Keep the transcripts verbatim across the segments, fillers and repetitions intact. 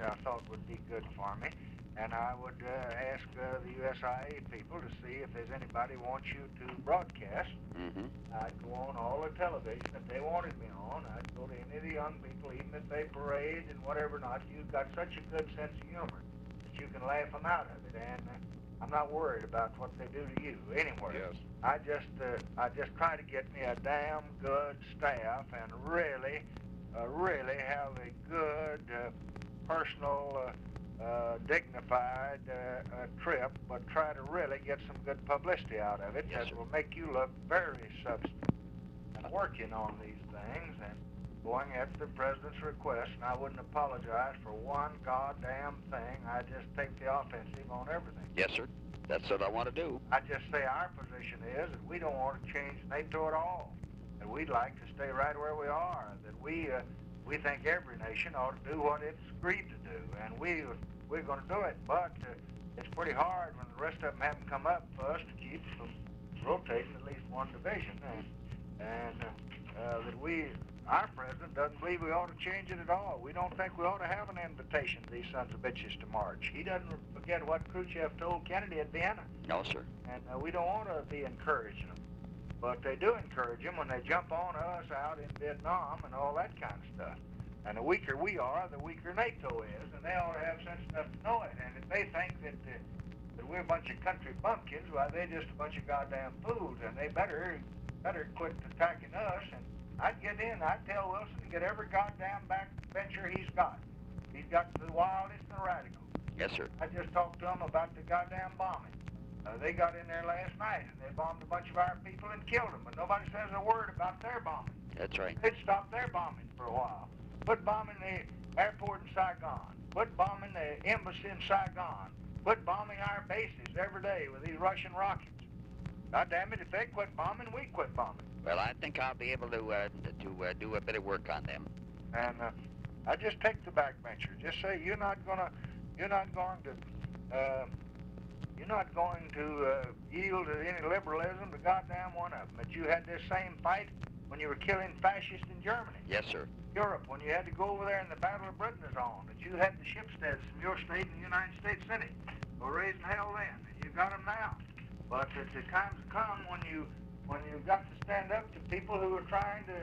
I thought would be good for me. And I would uh, ask uh, the U S I A people to see if there's anybody who wants you to broadcast. Mm-hmm. I'd go on all the television if they wanted me on. I'd go to any of the young people, even if they parade and whatever not. You've got such a good sense of humor that you can laugh them out of it. And uh, I'm not worried about what they do to you anywhere. Yes. I just, uh, I just try to get me a damn good staff and really, uh, really have a good uh, personal. Uh, Uh, dignified uh, uh, trip, but try to really get some good publicity out of it. Yes, that sir. will make you look very substantive. And working on these things and going at the president's request, and I wouldn't apologize for one goddamn thing. I just take the offensive on everything. Yes, sir. That's what I want to do. I just say our position is that we don't want to change NATO at all. That we'd like to stay right where we are. That we uh, we think every nation ought to do what it's agreed to do, and we we're going to do it. But uh, it's pretty hard when the rest of them haven't come up for us to keep from rotating at least one division, and and uh, uh, that we. Our president doesn't believe we ought to change it at all. We don't think we ought to have an invitation to these sons of bitches to march. He doesn't forget what Khrushchev told Kennedy at Vienna. No, sir. And uh, we don't want to be encouraging them. But they do encourage them when they jump on us out in Vietnam and all that kind of stuff. And the weaker we are, the weaker NATO is, and they ought to have sense enough to know it. And if they think that, uh, that we're a bunch of country bumpkins, why, they're just a bunch of goddamn fools, and they better, better quit attacking us. And I'd get in, I'd tell Wilson to get every goddamn backbencher he's got. He's got the wildest and the radical. Yes, sir. I just talked to him about the goddamn bombing. Uh, they got in there last night, and they bombed a bunch of our people and killed them, but nobody says a word about their bombing. That's right. They'd stop their bombing for a while. Quit bombing the airport in Saigon. Quit bombing the embassy in Saigon. Quit bombing our bases every day with these Russian rockets. God damn it, if they quit bombing, we quit bombing. Well, I think I'll be able to uh, to uh, do a bit of work on them. And uh, I just take the backbencher. Just say you're not gonna, you're not going to, uh, you're not going to uh, yield to any liberalism, the goddamn one of them. That you had this same fight when you were killing fascists in Germany. Yes, sir. Europe, when you had to go over there in the Battle of Britain is on. That you had the shipsteads from your state in the United States Senate. Were raising hell then, and you got them now. But uh, the times come when you. when you've got to stand up to people who are trying to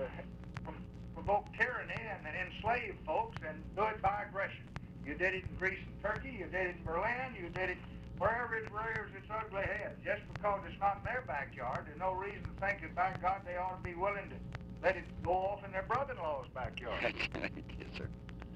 uh, provoke tyranny and, and enslave folks and do it by aggression. You did it in Greece and Turkey, you did it in Berlin, you did it wherever it rears its ugly head. Just because it's not in their backyard, there's no reason to think that, by God, they ought to be willing to let it go off in their brother-in-law's backyard. Yes, sir.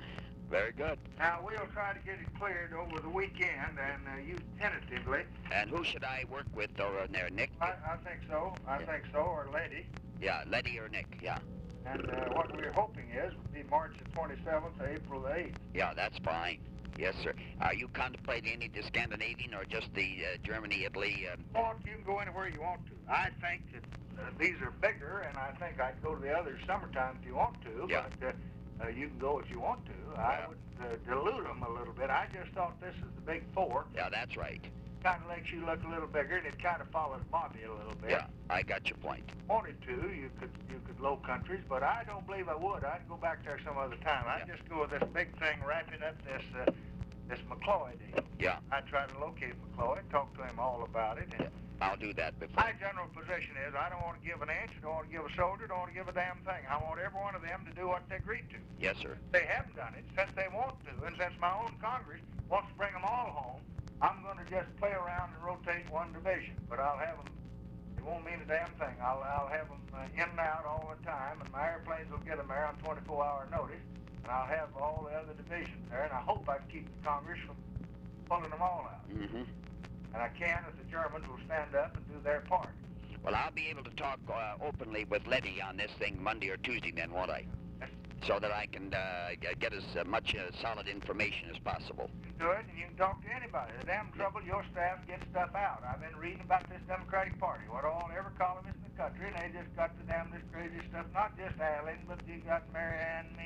Very good. Now, we'll try to get it cleared over the weekend, and uh, you tentatively. And who should I work with over there, Nick? I, I think so. I Yeah. think so, or Letty. Yeah, Letty or Nick, yeah. And uh, what we're hoping is would be March the twenty-seventh to April the eighth. Yeah, that's fine. Yes, sir. Are you contemplating any of the Scandinavian or just the uh, Germany, Italy? Um... Well, you can go anywhere you want to. I think that uh, these are bigger, and I think I'd go to the others summertime if you want to. Yeah. But uh, uh, you can go if you want to. Yeah. I would uh, dilute them a little bit. I just thought this is the big four. Yeah, that's right. Kind of makes you look a little bigger, and it kind of follows Bobby a little bit. Yeah, I got your point. Wanted to, you could you could low countries, but I don't believe I would. I'd go back there some other time. I'd Yeah. just go with this big thing, wrapping up this uh, this McCloy deal. Yeah, I'd try to locate McCloy, talk to him all about it. And yeah. I'll do that before. my general position is I don't want to give an inch, I don't want to give a shoulder, don't want to give a damn thing. I want every one of them to do what they agreed to. Yes, sir. They haven't done it since they want to, and since my own Congress wants to bring them all home, I'm going to just play around and rotate one division. But I'll have them, it won't mean a damn thing. I'll, I'll have them uh, in and out all the time, and my airplanes will get them there on twenty-four hour notice, and I'll have all the other divisions there, and I hope I can keep the Congress from pulling them all out. Mm-hmm. And I can if the Germans will stand up and do their part. Well, I'll be able to talk uh, openly with Letty on this thing Monday or Tuesday then, won't I? So that I can uh, get as uh, much uh, solid information as possible. You can do it, and you can talk to anybody. The damn trouble, your staff gets stuff out. I've been reading about this Democratic Party, what all every columnist in the country, and they just got the damn this crazy stuff. Not just Allen, but you got Marianne Means,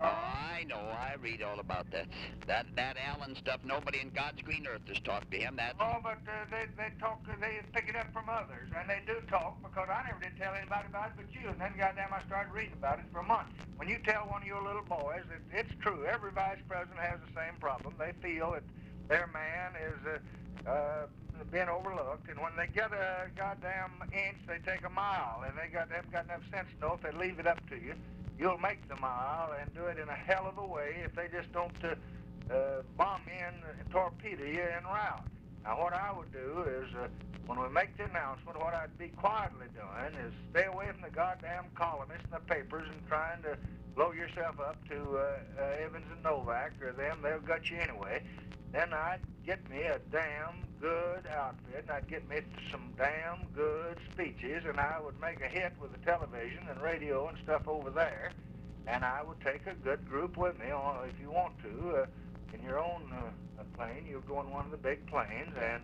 Oh, I know. I read all about that. That that Allen stuff. Nobody in God's green earth has talked to him. That. Oh, but uh, they they talk. They pick it up from others, and they do talk because I never did tell anybody about it but you. And then, goddamn, I started reading about it for a month. When you tell one of your little boys, it, it's true. Every vice president has the same problem. They feel that their man is uh, uh, being overlooked, and when they get a goddamn inch, they take a mile, and they got they've got enough sense to know if they leave it up to you, you'll make the mile and do it in a hell of a way if they just don't uh, uh, bomb in and torpedo you en route. Now, what I would do is, uh, when we make the announcement, what I'd be quietly doing is stay away from the goddamn columnists and the papers and trying to blow yourself up to uh, uh, Evans and Novak or them. They'll gut you anyway. Then I'd get me a damn good outfit, and I'd get me some damn good speeches, and I would make a hit with the television and radio and stuff over there, and I would take a good group with me, on, if you want to, uh, in your own uh, plane. You'll go in one of the big planes, and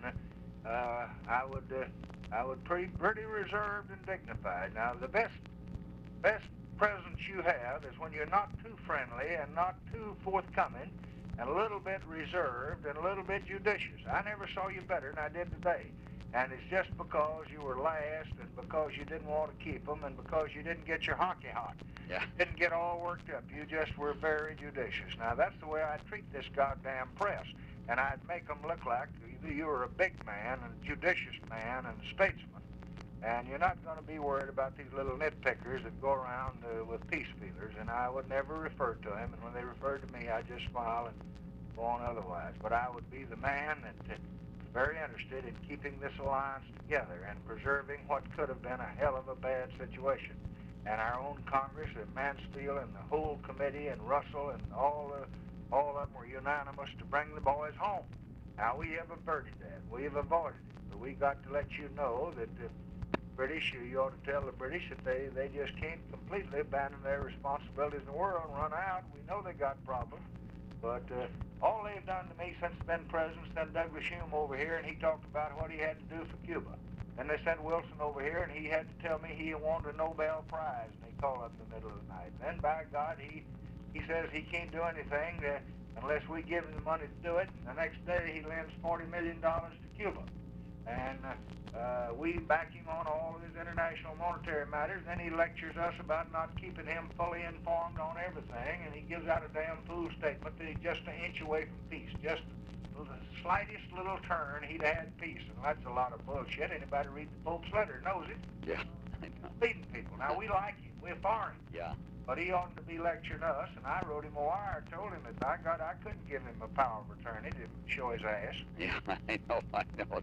uh, I would uh, I would pretty pretty reserved and dignified. Now, the best best presence you have is when you're not too friendly and not too forthcoming, and a little bit reserved and a little bit judicious. I never saw you better than I did today. And it's just because you were last and because you didn't want to keep them and because you didn't get your honky hot. Yeah. Didn't get all worked up. You just were very judicious. Now, that's the way I treat this goddamn press. And I'd make them look like you were a big man and a judicious man and a statesman. And you're not going to be worried about these little nitpickers that go around uh, with peace feelers. And I would never refer to them. And when they referred to me, I'd just smile and go on otherwise. But I would be the man that uh, was very interested in keeping this alliance together and preserving what could have been a hell of a bad situation. And our own Congress and Mansfield and the whole committee and Russell and all, uh, all of them were unanimous to bring the boys home. Now, we have averted that. We have avoided it. But we got to let you know that uh, British, you, you ought to tell the British that they, they just can't completely abandon their responsibilities in the world and run out. We know they got problems, but uh, all they've done to me since they've been president, sent Douglas Hume over here, and he talked about what he had to do for Cuba. Then they sent Wilson over here, and he had to tell me he wanted a Nobel Prize, and he called up in the middle of the night. Then, by God, he, he says he can't do anything uh, unless we give him the money to do it. And the next day, he lends forty million dollars to Cuba. And uh, uh, we back him on all of his international monetary matters. Then he lectures us about not keeping him fully informed on everything, and he gives out a damn fool statement that he's just an inch away from peace. Just the slightest little turn, he'd had peace. And that's a lot of bullshit. Anybody read the Pope's letter knows it. Yeah, I know. Leading people. Now, we like him. We're for him. Yeah. But he oughtn't to be lecturing us, and I wrote him a wire. I told him that I got, I couldn't give him a power of attorney to show his ass. Yeah, I know, I know.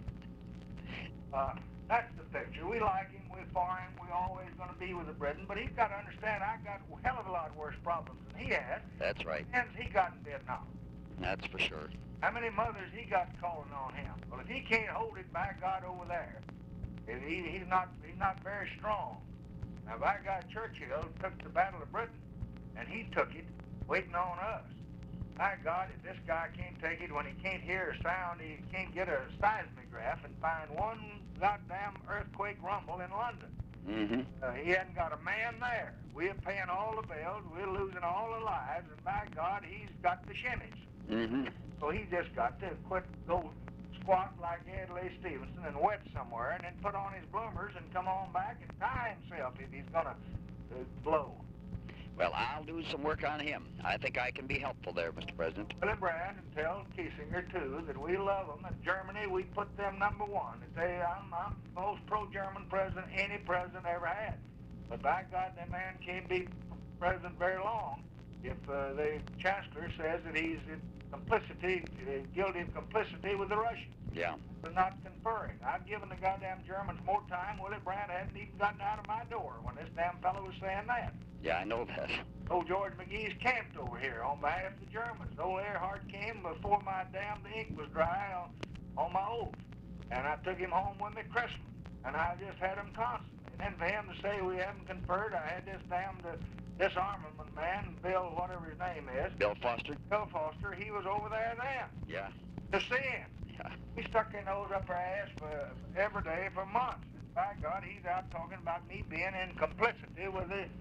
Uh, that's the picture. We like him. We're for him. We're always going to be with the Britain. But he's got to understand I got a hell of a lot worse problems than he had. That's right. And he got in Vietnam. That's for sure. How many mothers he got calling on him? Well, if he can't hold it, by God, over there, if he, he's not he's not very strong. Now, by God, Churchill took the Battle of Britain, and he took it waiting on us. My God, if this guy can't take it when he can't hear a sound, he can't get a seismograph and find one goddamn earthquake rumble in London. Mm-hmm. Uh, he hadn't got a man there. We're paying all the bills. We're losing all the lives, and by God, he's got the shimmies. Mm-hmm. So he just got to quit, go squat like Ed Lee Stevenson and wet somewhere, and then put on his bloomers and come on back and tie himself if he's going to uh, blow. Well, I'll do some work on him. I think I can be helpful there, Mister President. Willy Brandt, and tell Kissinger, too, that we love them. In Germany, we put them number one. That they, I'm, I'm the most pro-German president any president ever had. But by God, that man can't be president very long if uh, the chancellor says that he's in complicity, uh, guilty of complicity with the Russians. Yeah. For not conferring. I've given the goddamn Germans more time. Willy Brandt hadn't even gotten out of my door when this damn fellow was saying that. Yeah, I know that. Old George McGee's camped over here on behalf of the Germans. Old Earhart came before my damn the ink was dry on, on my oath. And I took him home with me Christmas. And I just had him constantly. And then for him to say we haven't conferred, I had this damned uh, disarmament man, Bill, whatever his name is. Bill Foster? Bill Foster, he was over there then. Yeah. To see him. Yeah. He stuck their nose up our ass for every day for months. And by God, he's out talking about me being in complicity with the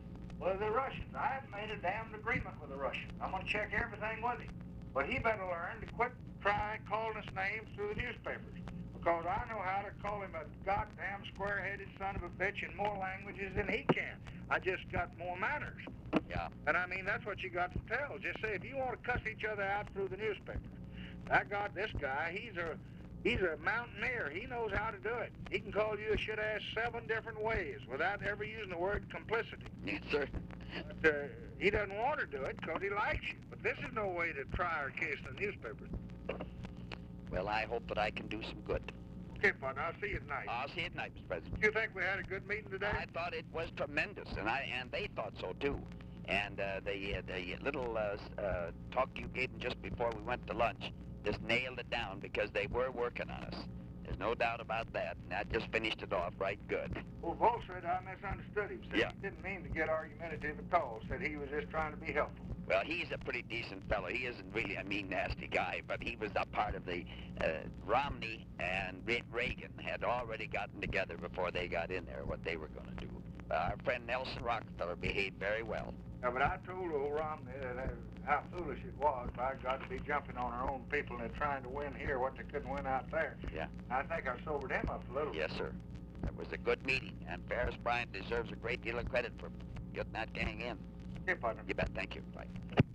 Well, the Russians. I have made a damned agreement with the Russians. I'm going to check everything with him. But he better learn to quit trying calling us names through the newspapers. Because I know how to call him a goddamn square-headed son of a bitch in more languages than he can. I just got more manners. Yeah. And I mean, that's what you got to tell. Just say, if you want to cuss each other out through the newspapers, I got this guy, he's a he's a mountaineer. He knows how to do it. He can call you a shit-ass seven different ways without ever using the word complicity. Yes, sir. But, uh, he doesn't want to do it because he likes you. But this is no way to try our case in the newspapers. Well, I hope that I can do some good. Okay, partner, I'll see you tonight. I'll see you tonight, Mister President. You think we had a good meeting today? I thought it was tremendous, and I and they thought so too. And uh, the uh, the little uh, uh, talk you gave them just before we went to lunch just nailed it down because they were working on us. There's no doubt about that, and that just finished it off right good. Well, Vol said I misunderstood him. Said Yeah. he didn't mean to get argumentative at all. Said he was just trying to be helpful. Well, he's a pretty decent fellow. He isn't really a mean, nasty guy, but he was a part of the uh, Romney and Re- Reagan had already gotten together before they got in there what they were going to do. Uh, our friend Nelson Rockefeller behaved very well. Yeah, but I told old Romney that, uh, how foolish it was. I got to be jumping on our own people and trying to win here what they couldn't win out there. Yeah. I think I sobered him up a little. Yes, sir. It was a good meeting, and Ferris Bryant deserves a great deal of credit for getting that gang in. Okay, partner. You bet. Thank you. Bye.